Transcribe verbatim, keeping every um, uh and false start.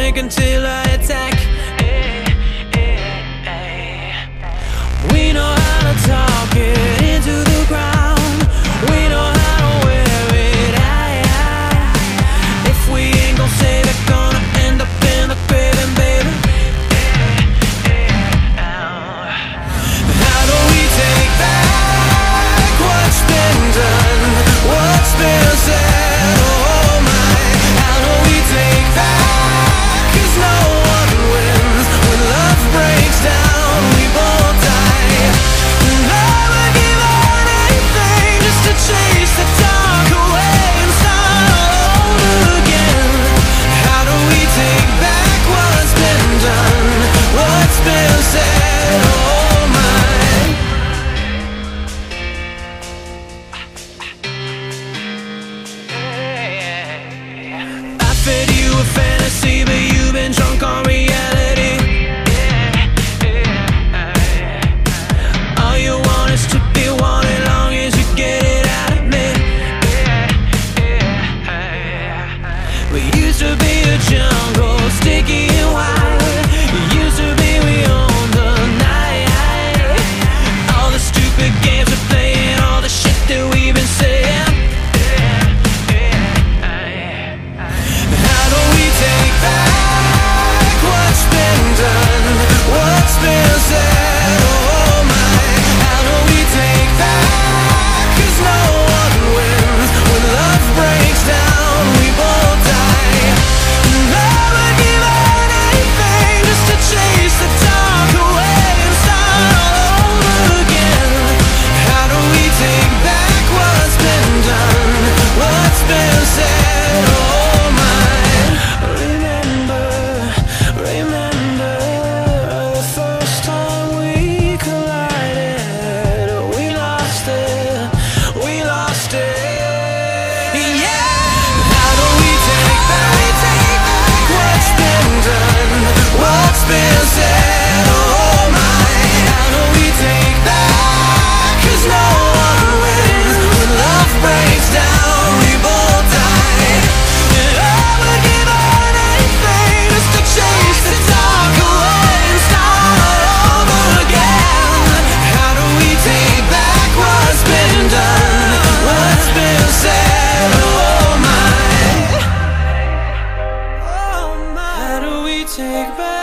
drink until I attack. We know how to talk it into the ground. We know how to wear it out. If we ain't gon' say, they're gonna end up in the grave, and baby, how do we take back what's been done, what's been said? Oh my, how do we take back? 'Cause no one wins when love breaks down. We both die, and I would give anything just to chase the dark away and start all over again. How do we take back what's been done, what's been said? Oh my. I fed you a fantasy, but you've been drunk on reality. All you want is to be wanted, long as you get it out of me. We used to be a jungle, sticky and wild. It used to be we owned the night. All the stupid games we're playing, all the shit that we've been saying. How do we take back what's been done, what's been said? Oh my, how do we take back? 'Cause no one wins when love breaks down. We both die, and I would give anything just to chase the dark away and start all over again. How do we take back what's been done, what's been said? Oh my. Remember, remember the first time we collided. We lost it, we lost it. Yeah. How do we take back what's been done, what's been said? Oh my. How do we take back? 'Cause no one wins when love breaks down. We both die, and I would give anything just to chase the dark away and start all over again. How do we take back what's been done, what's been said? Oh my, oh my. How do we take back